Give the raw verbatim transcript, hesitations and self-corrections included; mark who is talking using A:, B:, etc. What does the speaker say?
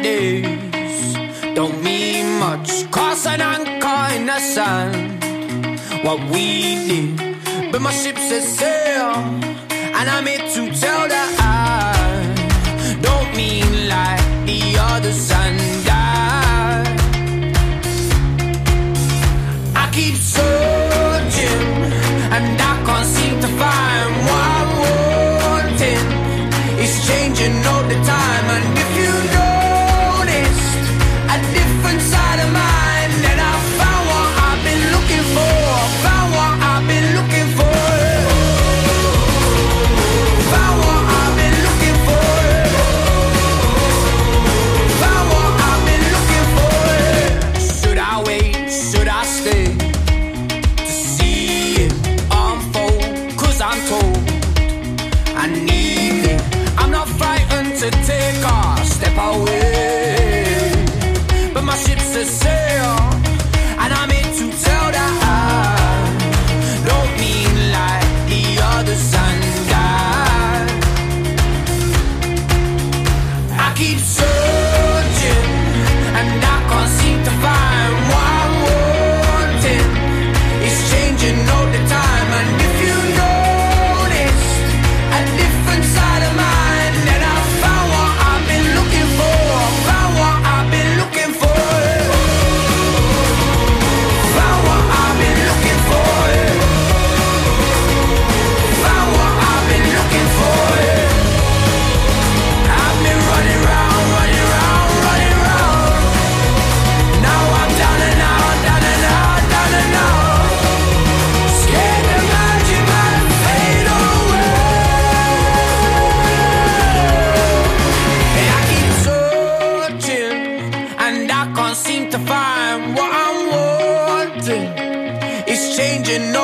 A: days don't mean much. Cross an anchor in the sand, what we did. But my ship says sail, and I'm here to tell that I don't mean like the others and I. I keep searching, and I can't seem to find what I'm wanting. It's changing all the time, and if you noticed a different side of mine, then I found what I've been looking for. Found what I've been looking for. Found what I've been looking for. Found what I've been looking for. Should I wait? Should I stay to see it unfold? 'Cause I'm told I need it. I'm not frightened to take a step away, but my ship's a sail, and I'm here to tell that I don't mean like the others and I. I keep searching, and I can't seem to find what I'm wanting. It's changing all the time, and if you noticed a different side of mine, then I found what I've been looking for. Found what I've been looking for. Found what I've been looking for. Found what I've been looking for. I've been running round, running round, running round. Now I'm down and out, down and out, down and out. Scared the magic might fade away. I keep searching, and I can't seem to find what I'm wanting. It's changing